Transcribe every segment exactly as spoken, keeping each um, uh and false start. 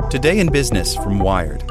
Today in Business from Wired.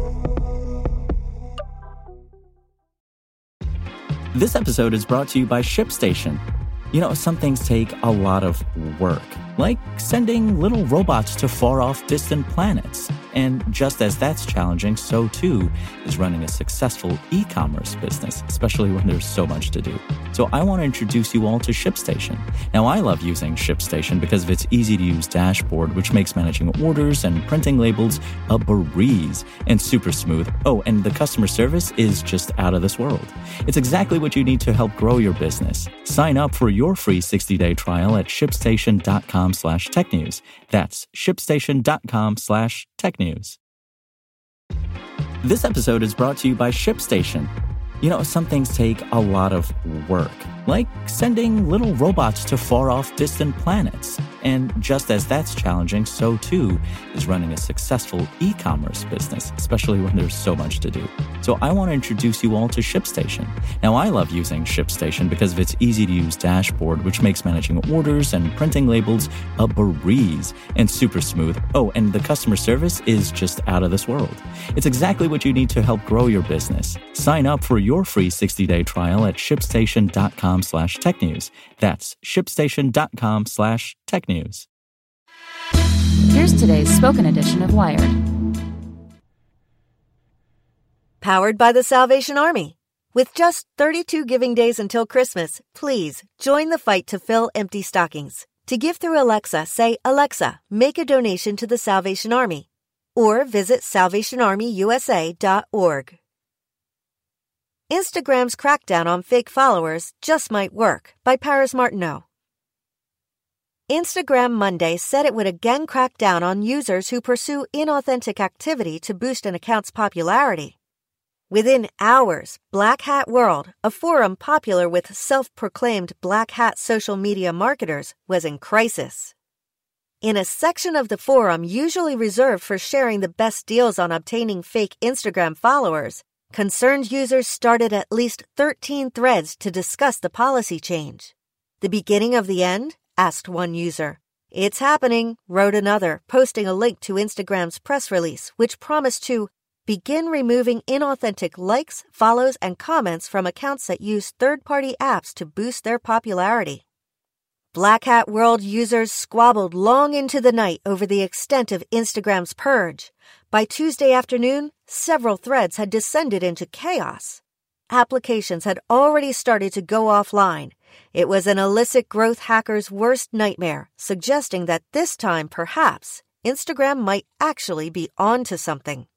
This episode is brought to you by ShipStation. You know, some things take a lot of work, like sending little robots to far-off distant planets. And just as that's challenging, so too is running a successful e-commerce business, especially when there's so much to do. So I want to introduce you all to ShipStation. Now, I love using ShipStation because of its easy-to-use dashboard, which makes managing orders and printing labels a breeze and super smooth. Oh, and the customer service is just out of this world. It's exactly what you need to help grow your business. Sign up for your free sixty-day trial at shipstation.com slash tech news. That's shipstation.com slash tech news. This episode is brought to you by ShipStation. You know, some things take a lot of work, like sending little robots to far-off distant planets. And just as that's challenging, so too is running a successful e-commerce business, especially when there's so much to do. So I want to introduce you all to ShipStation. Now, I love using ShipStation because of its easy-to-use dashboard, which makes managing orders and printing labels a breeze and super smooth. Oh, and the customer service is just out of this world. It's exactly what you need to help grow your business. Sign up for your free sixty-day trial at shipstation.com slash tech news. That's shipstation.com slash tech news. Here's today's spoken edition of Wired. Powered by the Salvation Army. With just thirty-two giving days until Christmas, please join the fight to fill empty stockings. To give through Alexa, say, "Alexa, make a donation to the Salvation Army." Or visit salvation army u s a dot org. Instagram's crackdown on fake followers just might work, by Paris Martineau. Instagram Monday said it would again crack down on users who pursue inauthentic activity to boost an account's popularity. Within hours, Black Hat World, a forum popular with self-proclaimed Black Hat social media marketers, was in crisis. In a section of the forum usually reserved for sharing the best deals on obtaining fake Instagram followers, concerned users started at least thirteen threads to discuss the policy change. The beginning of the end? Asked one user. It's happening, wrote another, posting a link to Instagram's press release, which promised to begin removing inauthentic likes, follows, and comments from accounts that use third-party apps to boost their popularity. Black Hat World users squabbled long into the night over the extent of Instagram's purge. By Tuesday afternoon, several threads had descended into chaos. Applications had already started to go offline. It was an illicit growth hacker's worst nightmare, suggesting that this time, perhaps, Instagram might actually be onto something.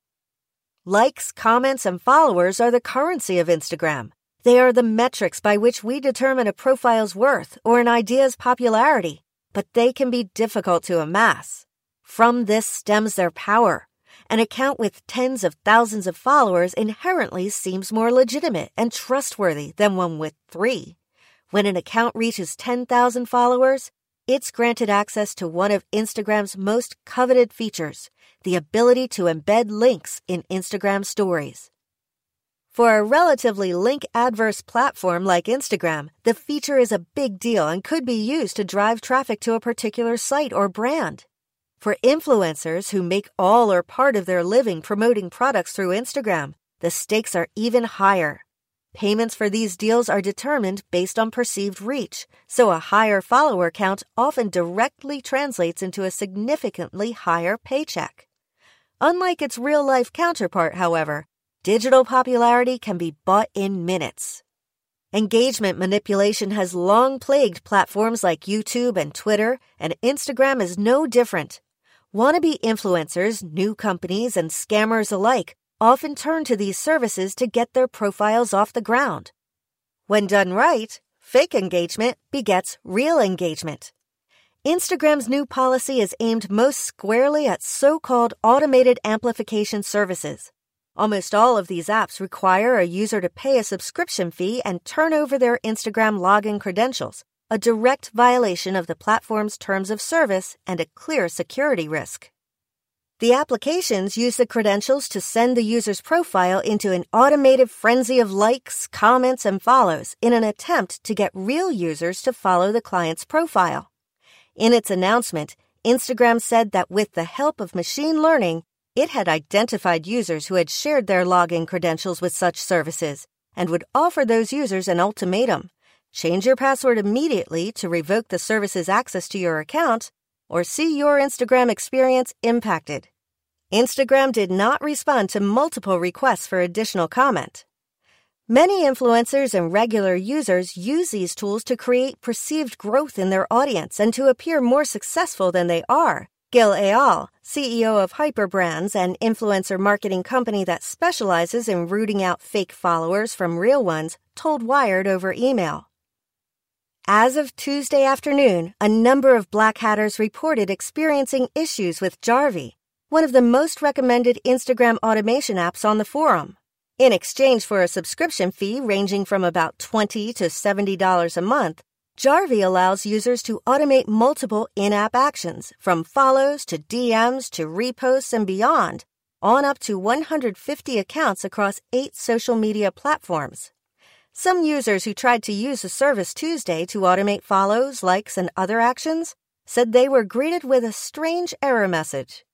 Likes, comments, and followers are the currency of Instagram. They are the metrics by which we determine a profile's worth or an idea's popularity, but they can be difficult to amass. From this stems their power. An account with tens of thousands of followers inherently seems more legitimate and trustworthy than one with three. When an account reaches ten thousand followers, it's granted access to one of Instagram's most coveted features, the ability to embed links in Instagram stories. For a relatively link-adverse platform like Instagram, the feature is a big deal and could be used to drive traffic to a particular site or brand. For influencers who make all or part of their living promoting products through Instagram, the stakes are even higher. Payments for these deals are determined based on perceived reach, so a higher follower count often directly translates into a significantly higher paycheck. Unlike its real-life counterpart, however, digital popularity can be bought in minutes. Engagement manipulation has long plagued platforms like YouTube and Twitter, and Instagram is no different. Wannabe influencers, new companies, and scammers alike often turn to these services to get their profiles off the ground. When done right, fake engagement begets real engagement. Instagram's new policy is aimed most squarely at so-called automated amplification services. Almost all of these apps require a user to pay a subscription fee and turn over their Instagram login credentials, a direct violation of the platform's terms of service and a clear security risk. The applications use the credentials to send the user's profile into an automated frenzy of likes, comments, and follows in an attempt to get real users to follow the client's profile. In its announcement, Instagram said that with the help of machine learning, it had identified users who had shared their login credentials with such services and would offer those users an ultimatum: change your password immediately to revoke the service's access to your account or see your Instagram experience impacted. Instagram did not respond to multiple requests for additional comment. Many influencers and regular users use these tools to create perceived growth in their audience and to appear more successful than they are. Gil Eyal, C E O of Hyperbrands, an influencer marketing company that specializes in rooting out fake followers from real ones, told Wired over email. As of Tuesday afternoon, a number of Black Hatters reported experiencing issues with Jarvee, one of the most recommended Instagram automation apps on the forum. In exchange for a subscription fee ranging from about twenty dollars to seventy dollars a month, Jarvee allows users to automate multiple in-app actions, from follows to D Ms to reposts and beyond, on up to one hundred fifty accounts across eight social media platforms. Some users who tried to use the service Tuesday to automate follows, likes, and other actions said they were greeted with a strange error message.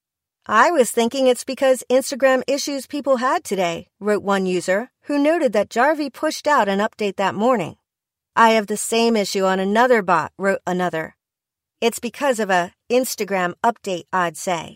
"I was thinking it's because Instagram issues people had today," wrote one user, who noted that Jarvee pushed out an update that morning. "I have the same issue on another bot," wrote another. "It's because of a Instagram update, I'd say."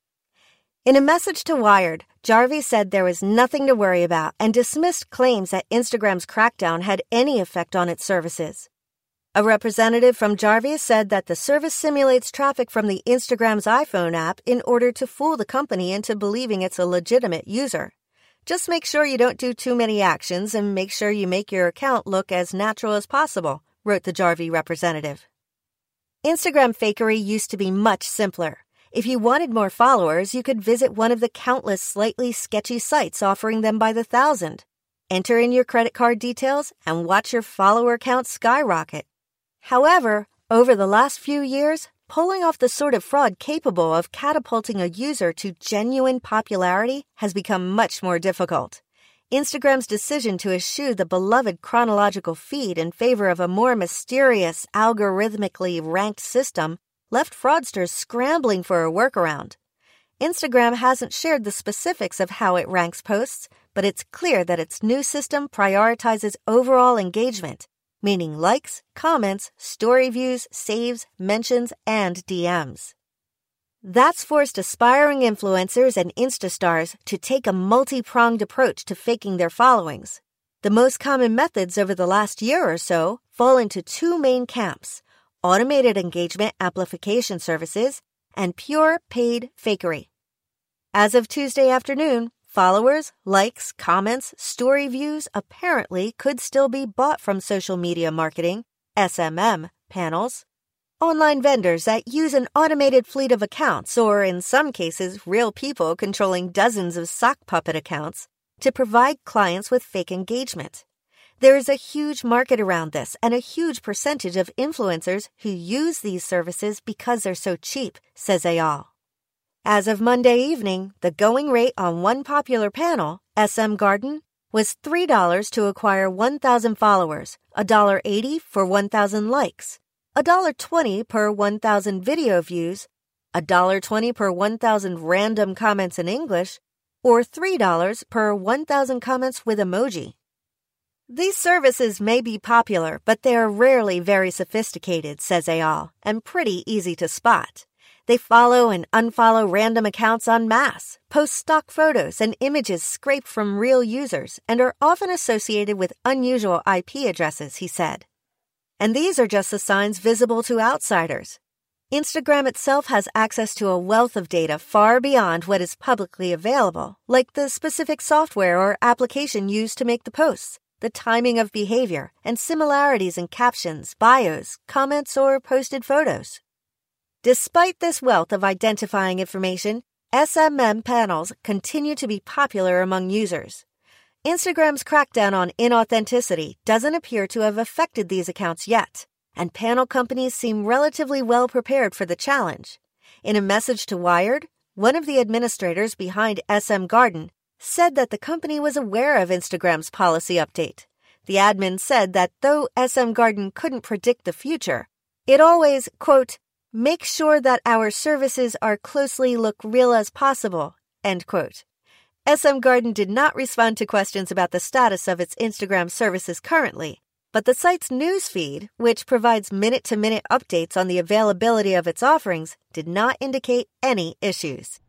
In a message to Wired, Jarvee said there was nothing to worry about and dismissed claims that Instagram's crackdown had any effect on its services. A representative from Jarvee said that the service simulates traffic from the Instagram's iPhone app in order to fool the company into believing it's a legitimate user. "Just make sure you don't do too many actions and make sure you make your account look as natural as possible," wrote the Jarvee representative. Instagram fakery used to be much simpler. If you wanted more followers, you could visit one of the countless slightly sketchy sites offering them by the thousand. Enter in your credit card details and watch your follower count skyrocket. However, over the last few years, pulling off the sort of fraud capable of catapulting a user to genuine popularity has become much more difficult. Instagram's decision to eschew the beloved chronological feed in favor of a more mysterious, algorithmically ranked system left fraudsters scrambling for a workaround. Instagram hasn't shared the specifics of how it ranks posts, but it's clear that its new system prioritizes overall engagement, meaning likes, comments, story views, saves, mentions, and D Ms. That's forced aspiring influencers and Instastars to take a multi-pronged approach to faking their followings. The most common methods over the last year or so fall into two main camps: automated engagement amplification services and pure paid fakery. As of Tuesday afternoon, followers, likes, comments, story views apparently could still be bought from social media marketing, S M M, panels, online vendors that use an automated fleet of accounts, or in some cases, real people controlling dozens of sock puppet accounts, to provide clients with fake engagement. There is a huge market around this and a huge percentage of influencers who use these services because they're so cheap, says Eyal. As of Monday evening, the going rate on one popular panel, S M Garden, was three dollars to acquire one thousand followers, one dollar eighty for one thousand likes, one dollar twenty per one thousand video views, one dollar twenty per one thousand random comments in English, or three dollars per one thousand comments with emoji. These services may be popular, but they are rarely very sophisticated, says Eyal, and pretty easy to spot. They follow and unfollow random accounts en masse, post stock photos and images scraped from real users, and are often associated with unusual I P addresses, he said. And these are just the signs visible to outsiders. Instagram itself has access to a wealth of data far beyond what is publicly available, like the specific software or application used to make the posts, the timing of behavior, and similarities in captions, bios, comments, or posted photos. Despite this wealth of identifying information, S M M panels continue to be popular among users. Instagram's crackdown on inauthenticity doesn't appear to have affected these accounts yet, and panel companies seem relatively well prepared for the challenge. In a message to Wired, one of the administrators behind S M Garden said that the company was aware of Instagram's policy update. The admin said that though S M Garden couldn't predict the future, it always, quote, make sure that our services are closely look real as possible, end quote. S M Garden did not respond to questions about the status of its Instagram services currently, but the site's news feed, which provides minute-to-minute updates on the availability of its offerings, did not indicate any issues.